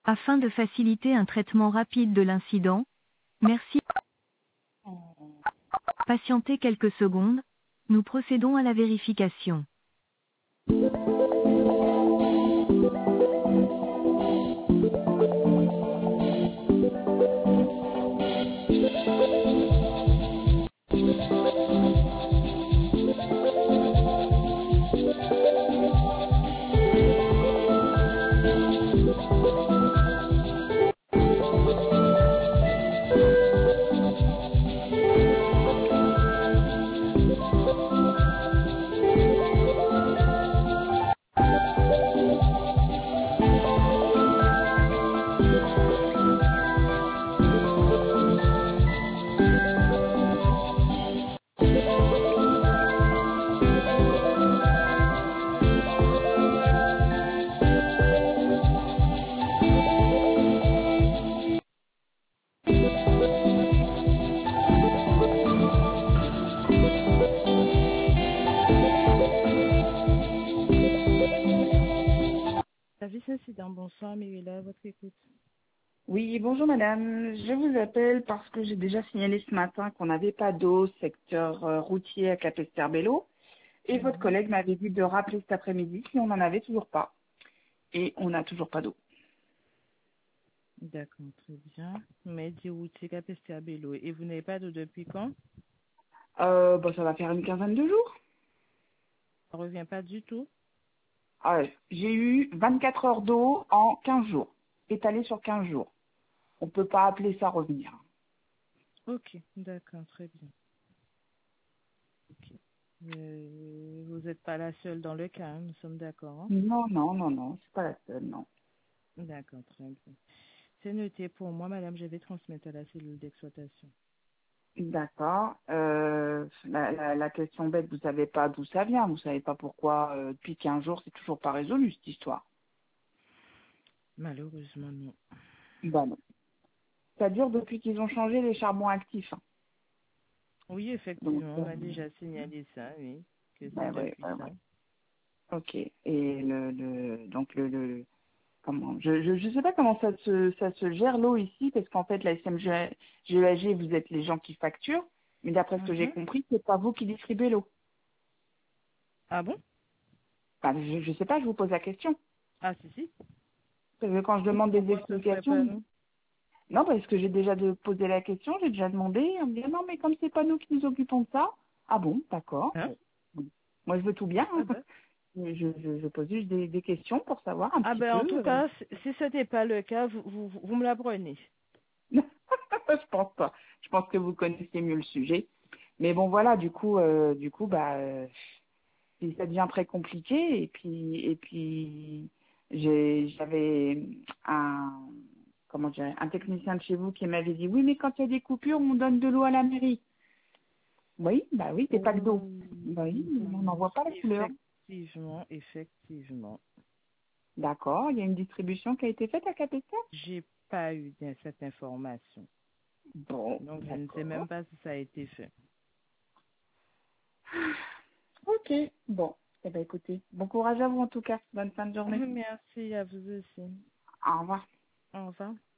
Afin de faciliter un traitement rapide de l'incident, merci. Patientez quelques secondes. Nous procédons à la vérification. Service incident, bonsoir, Mérila, à votre écoute. Oui, bonjour madame. Je vous appelle parce que j'ai déjà signalé ce matin qu'on n'avait pas d'eau secteur routier à Capesterre-Belle-Eau. Et votre collègue m'avait dit de rappeler cet après-midi si on n'en avait toujours pas. Et on n'a toujours pas d'eau. D'accord, très bien. Mais dit routier Capesté à Bello. Et vous n'avez pas d'eau depuis quand? Ça va faire une quinzaine de jours. Ça revient pas du tout. J'ai eu 24 heures d'eau en 15 jours, étalé sur 15 jours. On peut pas appeler ça revenir. Ok, d'accord, très bien. Ok. Vous n'êtes pas la seule dans le cas, hein, nous sommes d'accord. Hein? Non, non, non, non, c'est pas la seule, non. D'accord, très bien. C'est noté pour moi, madame, je vais transmettre à la cellule d'exploitation. D'accord. La question bête, vous savez pas d'où ça vient, vous savez pas pourquoi depuis 15 jours c'est toujours pas résolu cette histoire. Malheureusement, non. Bah non. Ça dure depuis qu'ils ont changé les charbons actifs. Oui, Donc, effectivement, on a déjà signalé ça, oui, que c'est ouais, depuis ça. ouais. Ok. Et comment, je sais pas comment ça se gère l'eau ici, parce qu'en fait la SMGAG, vous êtes les gens qui facturent, mais d'après ce que j'ai Mhm. compris, c'est pas vous qui distribuez l'eau. Ah bon? Enfin, je sais pas, je vous pose la question. Ah, si, si. Parce que quand je demande des Pourquoi ce ne serait pas explications, nous? non, parce que j'ai déjà posé la question, j'ai déjà demandé, on me dit non, mais comme c'est pas nous qui nous occupons de ça, ah bon, d'accord. Hein? Bon. Moi, je veux tout bien. Ah Hein. ben. Je pose juste des questions pour savoir un Ah petit ben, en peu. tout cas, si ce n'était pas le cas, vous me l'apprenez. Je pense pas. Je pense que vous connaissez mieux le sujet. Mais bon, voilà, ça devient très compliqué. Et puis, j'avais un technicien de chez vous qui m'avait dit, oui, mais quand il y a des coupures, on donne de l'eau à la mairie. Oui, bah oui, c'est pas que d'eau. Bah oui, on n'en voit pas la couleur. Effectivement, effectivement. D'accord, il y a une distribution qui a été faite à Capesta. J'ai pas eu cette information. Bon, Donc, je ne sais même d'accord. pas si ça a été fait. Ok, bon. Eh ben écoutez, bon courage à vous en tout cas. Bonne fin de journée. Merci à vous aussi. Au revoir. Au revoir.